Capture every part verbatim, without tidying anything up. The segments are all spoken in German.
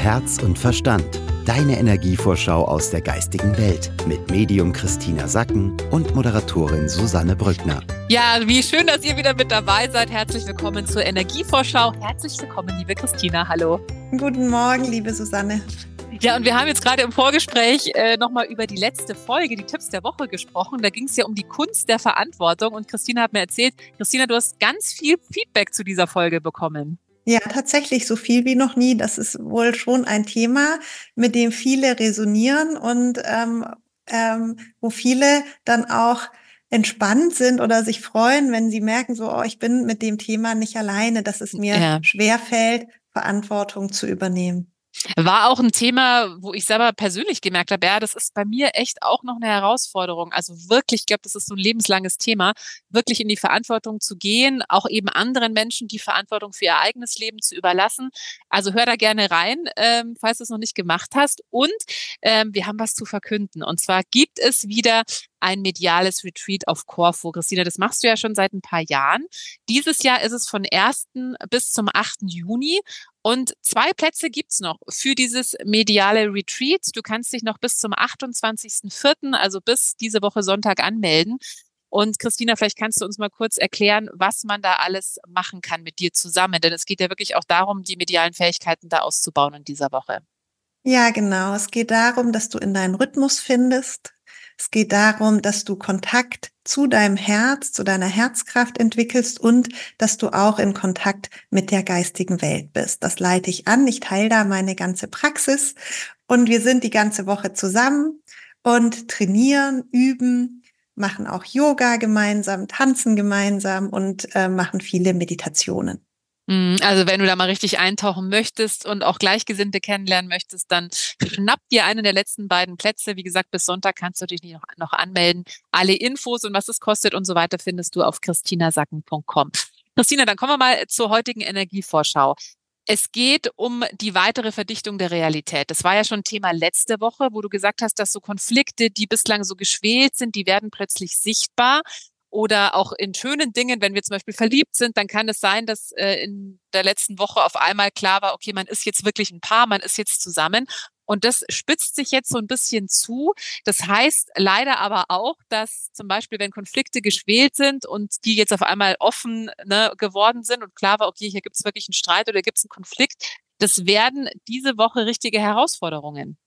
Herz und Verstand. Deine Energievorschau aus der geistigen Welt mit Medium Christina Sacken und Moderatorin Susanne Brückner. Ja, wie schön, dass ihr wieder mit dabei seid. Herzlich willkommen zur Energievorschau. Herzlich willkommen, liebe Christina. Hallo. Guten Morgen, liebe Susanne. Ja, und wir haben jetzt gerade im Vorgespräch äh, nochmal über die letzte Folge, die Tipps der Woche gesprochen. Da ging es ja um die Kunst der Verantwortung. Und Christina hat mir erzählt, Christina, du hast ganz viel Feedback zu dieser Folge bekommen. Ja, tatsächlich so viel wie noch nie. Das ist wohl schon ein Thema, mit dem viele resonieren und ähm, ähm, wo viele dann auch entspannt sind oder sich freuen, wenn sie merken, so, oh, ich bin mit dem Thema nicht alleine, dass es mir Ja. schwerfällt, Verantwortung zu übernehmen. War auch ein Thema, wo ich selber persönlich gemerkt habe, ja, das ist bei mir echt auch noch eine Herausforderung. Also wirklich, ich glaube, das ist so ein lebenslanges Thema, wirklich in die Verantwortung zu gehen, auch eben anderen Menschen die Verantwortung für ihr eigenes Leben zu überlassen. Also hör da gerne rein, ähm, falls du es noch nicht gemacht hast. Und ähm, wir haben was zu verkünden. Und zwar gibt es wieder ein mediales Retreat auf Korfu. Christina, das machst du ja schon seit ein paar Jahren. Dieses Jahr ist es von ersten bis zum achten Juni. Und zwei Plätze gibt's noch für dieses mediale Retreat. Du kannst dich noch bis zum achtundzwanzigsten vierten, also bis diese Woche Sonntag, anmelden. Und Christina, vielleicht kannst du uns mal kurz erklären, was man da alles machen kann mit dir zusammen. Denn es geht ja wirklich auch darum, die medialen Fähigkeiten da auszubauen in dieser Woche. Ja, genau. Es geht darum, dass du in deinen Rhythmus findest. Es geht darum, dass du Kontakt zu deinem Herz, zu deiner Herzkraft entwickelst und dass du auch in Kontakt mit der geistigen Welt bist. Das leite ich an. Ich teile da meine ganze Praxis und wir sind die ganze Woche zusammen und trainieren, üben, machen auch Yoga gemeinsam, tanzen gemeinsam und äh, machen viele Meditationen. Also wenn du da mal richtig eintauchen möchtest und auch Gleichgesinnte kennenlernen möchtest, dann schnapp dir einen der letzten beiden Plätze. Wie gesagt, bis Sonntag kannst du dich noch, noch anmelden. Alle Infos und was es kostet und so weiter findest du auf christinasacken punkt com. Christina, dann kommen wir mal zur heutigen Energievorschau. Es geht um die weitere Verdichtung der Realität. Das war ja schon Thema letzte Woche, wo du gesagt hast, dass so Konflikte, die bislang so geschwelt sind, die werden plötzlich sichtbar. Oder auch in schönen Dingen, wenn wir zum Beispiel verliebt sind, dann kann es sein, dass äh, in der letzten Woche auf einmal klar war, okay, man ist jetzt wirklich ein Paar, man ist jetzt zusammen. Und das spitzt sich jetzt so ein bisschen zu. Das heißt leider aber auch, dass zum Beispiel, wenn Konflikte geschwelt sind und die jetzt auf einmal offen ne, geworden sind und klar war, okay, hier gibt es wirklich einen Streit oder gibt es einen Konflikt, das werden diese Woche richtige Herausforderungen.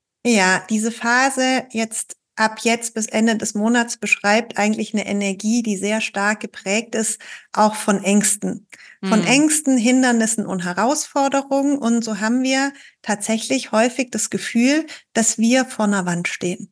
Ja, diese Phase jetzt ab jetzt bis Ende des Monats beschreibt eigentlich eine Energie, die sehr stark geprägt ist, auch von Ängsten. Von Hm. Ängsten, Hindernissen und Herausforderungen. Und so haben wir tatsächlich häufig das Gefühl, dass wir vor einer Wand stehen.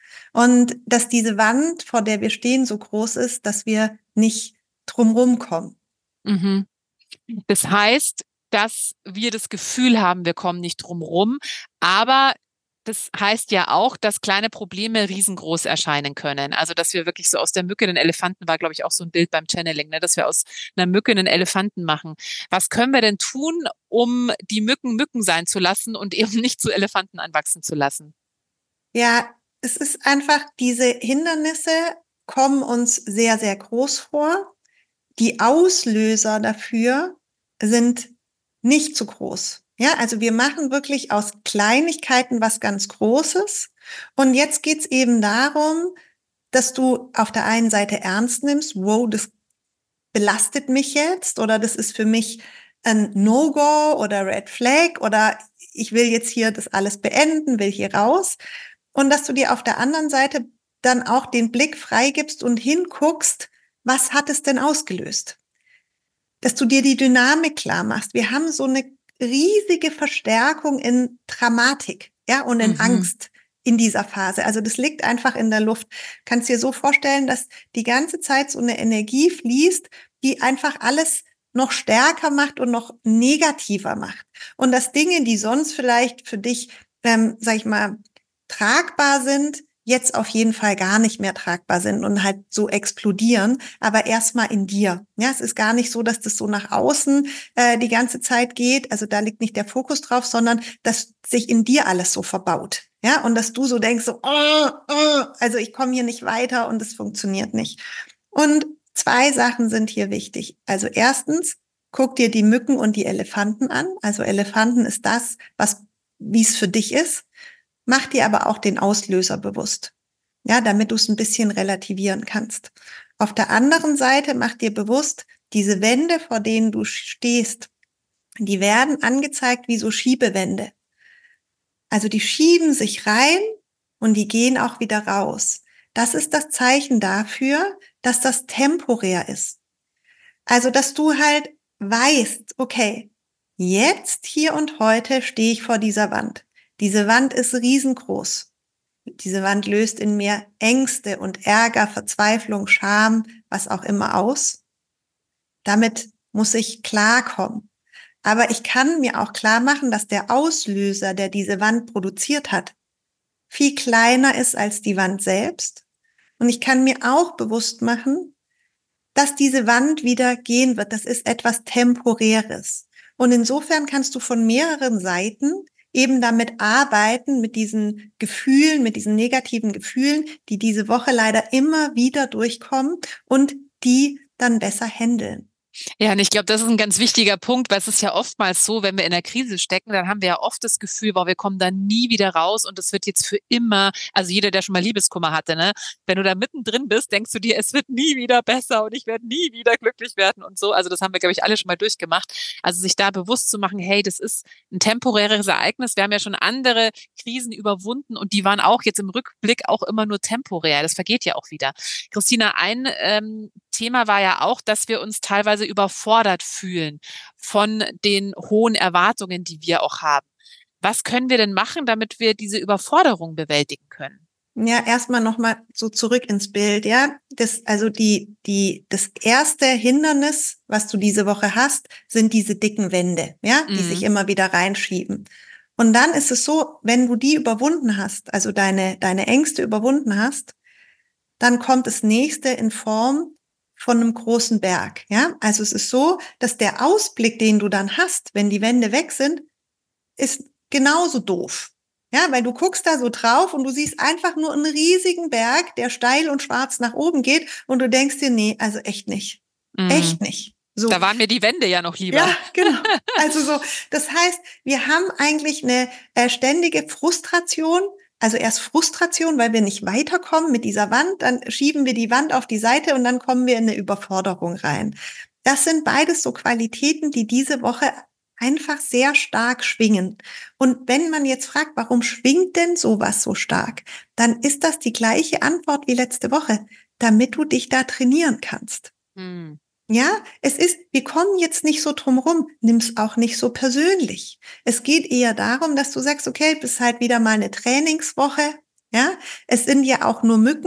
Und dass diese Wand, vor der wir stehen, so groß ist, dass wir nicht drumherum kommen. Mhm. Das heißt, dass wir das Gefühl haben, wir kommen nicht drumherum, aber das heißt ja auch, dass kleine Probleme riesengroß erscheinen können. Also, dass wir wirklich so aus der Mücke einen Elefanten, war, glaube ich, auch so ein Bild beim Channeling, ne? Dass wir aus einer Mücke einen Elefanten machen. Was können wir denn tun, um die Mücken Mücken sein zu lassen und eben nicht zu Elefanten anwachsen zu lassen? Ja, es ist einfach, diese Hindernisse kommen uns sehr, sehr groß vor. Die Auslöser dafür sind nicht so groß. Ja, also wir machen wirklich aus Kleinigkeiten was ganz Großes. Und jetzt geht's eben darum, dass du auf der einen Seite ernst nimmst, wow, das belastet mich jetzt oder das ist für mich ein No-Go oder Red Flag oder ich will jetzt hier das alles beenden, will hier raus. Und dass du dir auf der anderen Seite dann auch den Blick freigibst und hinguckst, was hat es denn ausgelöst? Dass du dir die Dynamik klar machst. Wir haben so eine riesige Verstärkung in Dramatik, ja, und in Mhm. Angst in dieser Phase. Also das liegt einfach in der Luft. Kannst dir so vorstellen, dass die ganze Zeit so eine Energie fließt, die einfach alles noch stärker macht und noch negativer macht. Und dass Dinge, die sonst vielleicht für dich, ähm, sag ich mal, tragbar sind, jetzt auf jeden Fall gar nicht mehr tragbar sind und halt so explodieren, aber erstmal in dir. Ja, es ist gar nicht so, dass das so nach außen äh, die ganze Zeit geht, also da liegt nicht der Fokus drauf, sondern dass sich in dir alles so verbaut. Ja, und dass du so denkst, so, oh, oh, also ich komme hier nicht weiter und es funktioniert nicht. Und zwei Sachen sind hier wichtig. Also erstens, guck dir die Mücken und die Elefanten an. Also Elefanten ist das, was wie es für dich ist. Mach dir aber auch den Auslöser bewusst. Ja, damit du es ein bisschen relativieren kannst. Auf der anderen Seite mach dir bewusst, diese Wände, vor denen du stehst, die werden angezeigt wie so Schiebewände. Also die schieben sich rein und die gehen auch wieder raus. Das ist das Zeichen dafür, dass das temporär ist. Also, dass du halt weißt, okay, jetzt, hier und heute stehe ich vor dieser Wand. Diese Wand ist riesengroß. Diese Wand löst in mir Ängste und Ärger, Verzweiflung, Scham, was auch immer aus. Damit muss ich klarkommen. Aber ich kann mir auch klar machen, dass der Auslöser, der diese Wand produziert hat, viel kleiner ist als die Wand selbst. Und ich kann mir auch bewusst machen, dass diese Wand wieder gehen wird. Das ist etwas Temporäres. Und insofern kannst du von mehreren Seiten eben damit arbeiten, mit diesen Gefühlen, mit diesen negativen Gefühlen, die diese Woche leider immer wieder durchkommen und die dann besser handeln. Ja, und ich glaube, das ist ein ganz wichtiger Punkt, weil es ist ja oftmals so, wenn wir in der Krise stecken, dann haben wir ja oft das Gefühl, boah, wir kommen da nie wieder raus und es wird jetzt für immer, also jeder, der schon mal Liebeskummer hatte, ne, wenn du da mittendrin bist, denkst du dir, es wird nie wieder besser und ich werde nie wieder glücklich werden und so. Also das haben wir, glaube ich, alle schon mal durchgemacht. Also sich da bewusst zu machen, hey, das ist ein temporäres Ereignis. Wir haben ja schon andere Krisen überwunden und die waren auch jetzt im Rückblick auch immer nur temporär. Das vergeht ja auch wieder. Christina, ein ähm, Thema war ja auch, dass wir uns teilweise überfordert fühlen von den hohen Erwartungen, die wir auch haben. Was können wir denn machen, damit wir diese Überforderung bewältigen können? Ja, erstmal nochmal so zurück ins Bild, ja. Das, also die, die, das erste Hindernis, was du diese Woche hast, sind diese dicken Wände, ja, die mhm. sich immer wieder reinschieben. Und dann ist es so, wenn du die überwunden hast, also deine, deine Ängste überwunden hast, dann kommt das nächste in Form von einem großen Berg, ja. Also es ist so, dass der Ausblick, den du dann hast, wenn die Wände weg sind, ist genauso doof. Ja, weil du guckst da so drauf und du siehst einfach nur einen riesigen Berg, der steil und schwarz nach oben geht und du denkst dir, nee, also echt nicht. Mm. Echt nicht. So. Da waren mir die Wände ja noch lieber. Ja, genau. Also so, das heißt, wir haben eigentlich eine äh, ständige Frustration. Also erst Frustration, weil wir nicht weiterkommen mit dieser Wand, dann schieben wir die Wand auf die Seite und dann kommen wir in eine Überforderung rein. Das sind beides so Qualitäten, die diese Woche einfach sehr stark schwingen. Und wenn man jetzt fragt, warum schwingt denn sowas so stark, dann ist das die gleiche Antwort wie letzte Woche, damit du dich da trainieren kannst. Hm. Ja, es ist, wir kommen jetzt nicht so drum rum, nimm's auch nicht so persönlich. Es geht eher darum, dass du sagst, okay, bist halt wieder mal eine Trainingswoche, ja. Es sind ja auch nur Mücken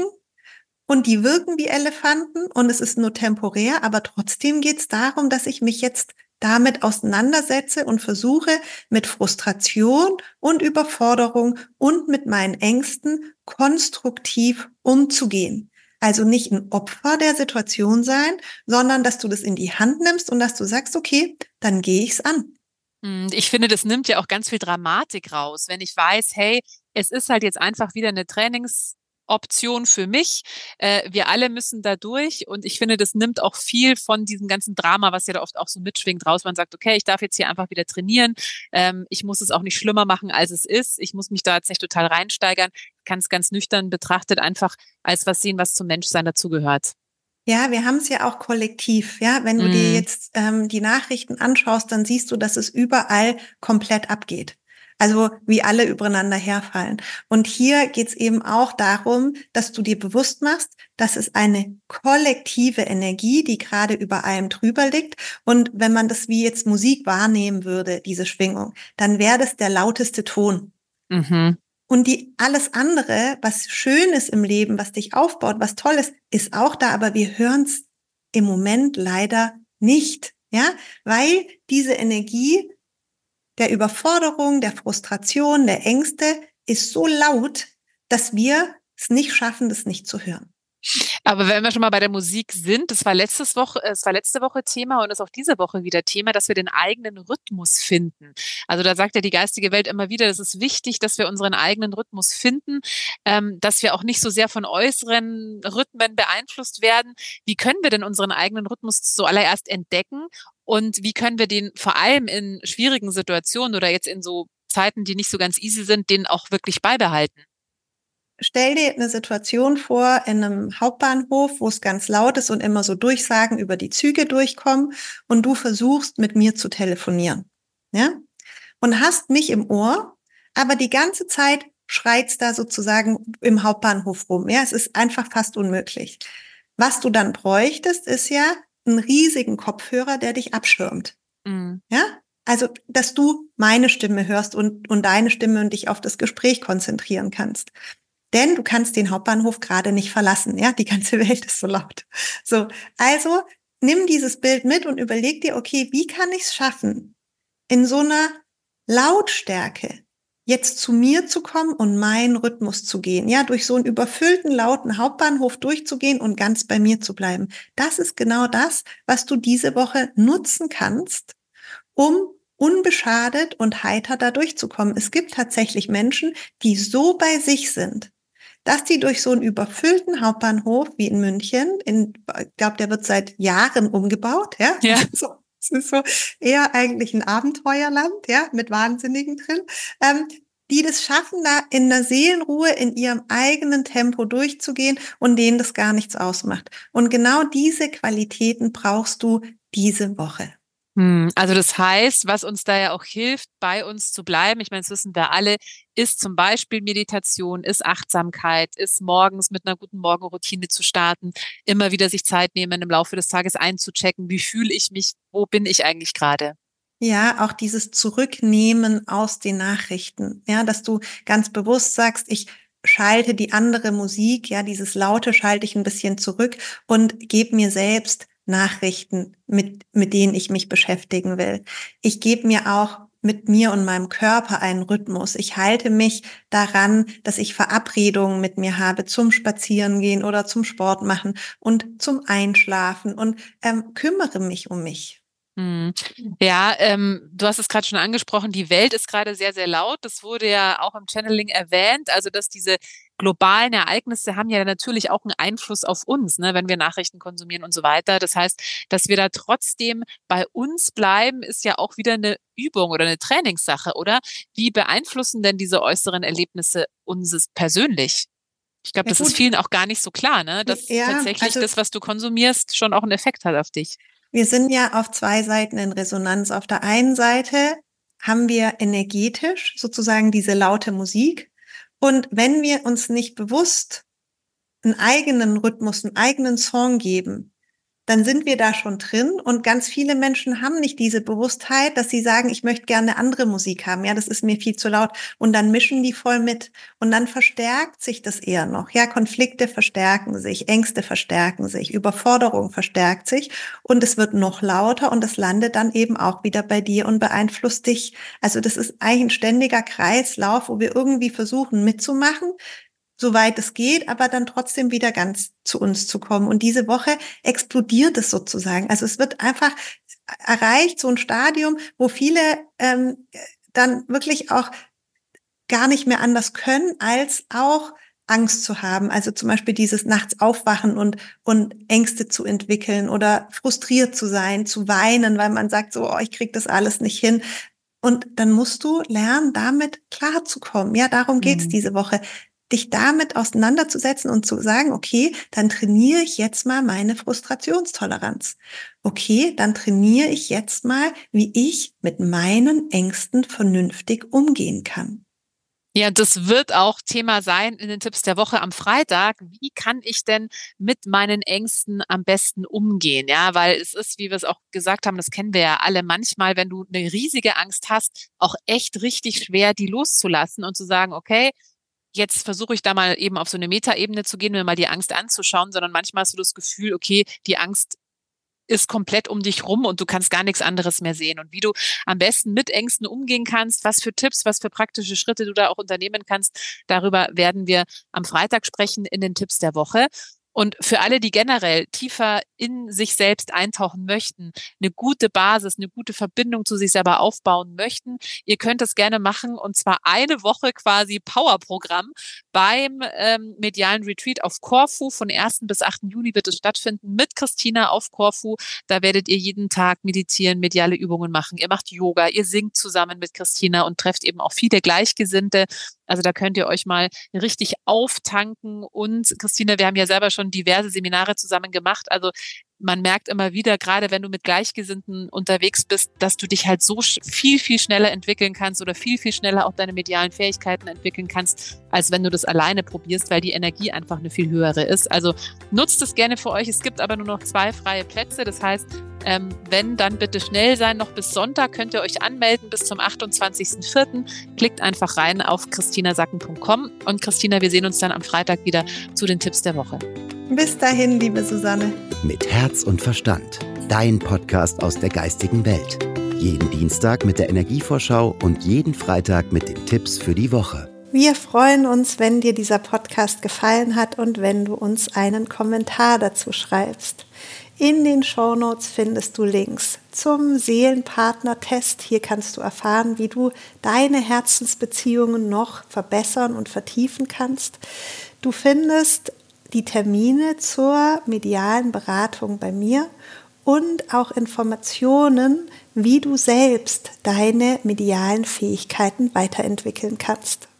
und die wirken wie Elefanten und es ist nur temporär, aber trotzdem geht's darum, dass ich mich jetzt damit auseinandersetze und versuche, mit Frustration und Überforderung und mit meinen Ängsten konstruktiv umzugehen. Also nicht ein Opfer der Situation sein, sondern dass du das in die Hand nimmst und dass du sagst, okay, dann gehe ich's an. Ich finde, das nimmt ja auch ganz viel Dramatik raus, wenn ich weiß, hey, es ist halt jetzt einfach wieder eine Trainingsoption für mich. Äh, wir alle müssen da durch und ich finde, das nimmt auch viel von diesem ganzen Drama, was ja da oft auch so mitschwingt, raus. Man sagt, okay, ich darf jetzt hier einfach wieder trainieren. Ähm, ich muss es auch nicht schlimmer machen, als es ist. Ich muss mich da jetzt nicht total reinsteigern. Ich kann es ganz nüchtern betrachtet einfach als was sehen, was zum Menschsein dazugehört. Ja, wir haben es ja auch kollektiv. Ja, wenn du mm. dir jetzt ähm, die Nachrichten anschaust, dann siehst du, dass es überall komplett abgeht. Also wie alle übereinander herfallen. Und hier geht's eben auch darum, dass du dir bewusst machst, dass es eine kollektive Energie, die gerade über allem drüber liegt. Und wenn man das wie jetzt Musik wahrnehmen würde, diese Schwingung, dann wäre das der lauteste Ton. Mhm. Und die alles andere, was schön ist im Leben, was dich aufbaut, was toll ist, ist auch da, aber wir hören es im Moment leider nicht, ja, weil diese Energie der Überforderung, der Frustration, der Ängste ist so laut, dass wir es nicht schaffen, das nicht zu hören. Aber wenn wir schon mal bei der Musik sind, das war letztes Woche, es war letzte Woche Thema und ist auch diese Woche wieder Thema, dass wir den eigenen Rhythmus finden. Also da sagt ja die geistige Welt immer wieder, es ist wichtig, dass wir unseren eigenen Rhythmus finden, ähm, dass wir auch nicht so sehr von äußeren Rhythmen beeinflusst werden. Wie können wir denn unseren eigenen Rhythmus zuallererst entdecken? Und wie können wir den vor allem in schwierigen Situationen oder jetzt in so Zeiten, die nicht so ganz easy sind, den auch wirklich beibehalten? Stell dir eine Situation vor in einem Hauptbahnhof, wo es ganz laut ist und immer so Durchsagen über die Züge durchkommen und du versuchst, mit mir zu telefonieren, ja? Und hast mich im Ohr, aber die ganze Zeit schreit's da sozusagen im Hauptbahnhof rum, ja? Es ist einfach fast unmöglich. Was du dann bräuchtest, ist ja einen riesigen Kopfhörer, der dich abschirmt, Mhm. ja? Also, dass du meine Stimme hörst und, und deine Stimme und dich auf das Gespräch konzentrieren kannst. Denn du kannst den Hauptbahnhof gerade nicht verlassen, ja? Die ganze Welt ist so laut. So, also nimm dieses Bild mit und überleg dir, okay, wie kann ich es schaffen, in so einer Lautstärke jetzt zu mir zu kommen und meinen Rhythmus zu gehen, ja, durch so einen überfüllten, lauten Hauptbahnhof durchzugehen und ganz bei mir zu bleiben. Das ist genau das, was du diese Woche nutzen kannst, um unbeschadet und heiter da durchzukommen. Es gibt tatsächlich Menschen, die so bei sich sind, dass die durch so einen überfüllten Hauptbahnhof wie in München, in, ich glaube, der wird seit Jahren umgebaut, ja, Ja. so, es ist so eher eigentlich ein Abenteuerland, ja, mit Wahnsinnigen drin, ähm, die das schaffen, da in der Seelenruhe in ihrem eigenen Tempo durchzugehen und denen das gar nichts ausmacht. Und genau diese Qualitäten brauchst du diese Woche. Hm, also das heißt, was uns da ja auch hilft, bei uns zu bleiben, ich meine, das wissen wir alle, ist zum Beispiel Meditation, ist Achtsamkeit, ist morgens mit einer guten Morgenroutine zu starten, immer wieder sich Zeit nehmen, im Laufe des Tages einzuchecken, wie fühle ich mich, wo bin ich eigentlich gerade? Ja, auch dieses Zurücknehmen aus den Nachrichten, ja, dass du ganz bewusst sagst, ich schalte die andere Musik, ja, dieses Laute schalte ich ein bisschen zurück und gebe mir selbst Nachrichten, mit, mit denen ich mich beschäftigen will. Ich gebe mir auch mit mir und meinem Körper einen Rhythmus. Ich halte mich daran, dass ich Verabredungen mit mir habe zum Spazierengehen oder zum Sport machen und zum Einschlafen und ähm, kümmere mich um mich. Hm. Ja, ähm, du hast es gerade schon angesprochen, die Welt ist gerade sehr, sehr laut. Das wurde ja auch im Channeling erwähnt, also dass diese globalen Ereignisse haben ja natürlich auch einen Einfluss auf uns, ne, wenn wir Nachrichten konsumieren und so weiter. Das heißt, dass wir da trotzdem bei uns bleiben, ist ja auch wieder eine Übung oder eine Trainingssache, oder? Wie beeinflussen denn diese äußeren Erlebnisse uns persönlich? Ich glaube, Ja das ist gut, vielen auch gar nicht so klar, ne, dass ja, tatsächlich also das, was du konsumierst, schon auch einen Effekt hat auf dich. wir sind ja auf zwei Seiten in Resonanz. Auf der einen Seite haben wir energetisch sozusagen diese laute Musik. Und wenn wir uns nicht bewusst einen eigenen Rhythmus, einen eigenen Song geben, dann sind wir da schon drin. Und ganz viele Menschen haben nicht diese Bewusstheit, dass sie sagen, ich möchte gerne eine andere Musik haben. Ja, das ist mir viel zu laut. Und dann mischen die voll mit. Und dann verstärkt sich das eher noch. Ja, Konflikte verstärken sich, Ängste verstärken sich, Überforderung verstärkt sich. Und es wird noch lauter und es landet dann eben auch wieder bei dir und beeinflusst dich. Also das ist eigentlich ein ständiger Kreislauf, wo wir irgendwie versuchen mitzumachen, soweit es geht, aber dann trotzdem wieder ganz zu uns zu kommen. Und diese Woche explodiert es sozusagen. Also es wird einfach erreicht, so ein Stadium, wo viele ähm, dann wirklich auch gar nicht mehr anders können, als auch Angst zu haben. Also zum Beispiel dieses nachts aufwachen und, und Ängste zu entwickeln oder frustriert zu sein, zu weinen, weil man sagt so, oh, ich krieg das alles nicht hin. Und dann musst du lernen, damit klarzukommen. Ja, darum geht's Mhm. diese Woche, dich damit auseinanderzusetzen und zu sagen, okay, dann trainiere ich jetzt mal meine Frustrationstoleranz. Okay, dann trainiere ich jetzt mal, wie ich mit meinen Ängsten vernünftig umgehen kann. Ja, das wird auch Thema sein in den Tipps der Woche am Freitag. Wie kann ich denn mit meinen Ängsten am besten umgehen? Ja, weil es ist, wie wir es auch gesagt haben, das kennen wir ja alle, manchmal, wenn du eine riesige Angst hast, auch echt richtig schwer, die loszulassen und zu sagen, okay, jetzt versuche ich da mal eben auf so eine Metaebene zu gehen, mir mal die Angst anzuschauen, sondern manchmal hast du das Gefühl, okay, die Angst ist komplett um dich rum und du kannst gar nichts anderes mehr sehen. Und wie du am besten mit Ängsten umgehen kannst, was für Tipps, was für praktische Schritte du da auch unternehmen kannst, darüber werden wir am Freitag sprechen in den Tipps der Woche. Und für alle, die generell tiefer in sich selbst eintauchen möchten, eine gute Basis, eine gute Verbindung zu sich selber aufbauen möchten, ihr könnt das gerne machen und zwar eine Woche quasi Powerprogramm beim ähm, medialen Retreat auf Korfu. Von ersten bis achten Juni wird es stattfinden mit Christina auf Korfu. Da werdet ihr jeden Tag meditieren, mediale Übungen machen. Ihr macht Yoga, ihr singt zusammen mit Christina und trefft eben auch viele Gleichgesinnte. Also da könnt ihr euch mal richtig auftanken. Und Christina, wir haben ja selber schon diverse Seminare zusammen gemacht. Also man merkt immer wieder, gerade wenn du mit Gleichgesinnten unterwegs bist, dass du dich halt so viel, viel schneller entwickeln kannst oder viel, viel schneller auch deine medialen Fähigkeiten entwickeln kannst, als wenn du das alleine probierst, weil die Energie einfach eine viel höhere ist. Also nutzt es gerne für euch. Es gibt aber nur noch zwei freie Plätze. Das heißt, ähm, wenn, dann bitte schnell sein. Noch bis Sonntag könnt ihr euch anmelden bis zum achtundzwanzigsten vierten Klickt einfach rein auf christinasacken punkt com. Und Christina, wir sehen uns dann am Freitag wieder zu den Tipps der Woche. Bis dahin, liebe Susanne. Mit Herz und Verstand. Dein Podcast aus der geistigen Welt. Jeden Dienstag mit der Energievorschau und jeden Freitag mit den Tipps für die Woche. Wir freuen uns, wenn dir dieser Podcast gefallen hat und wenn du uns einen Kommentar dazu schreibst. In den Shownotes findest du Links zum Seelenpartner-Test. Hier kannst du erfahren, wie du deine Herzensbeziehungen noch verbessern und vertiefen kannst. Du findest die Termine zur medialen Beratung bei mir und auch Informationen, wie du selbst deine medialen Fähigkeiten weiterentwickeln kannst.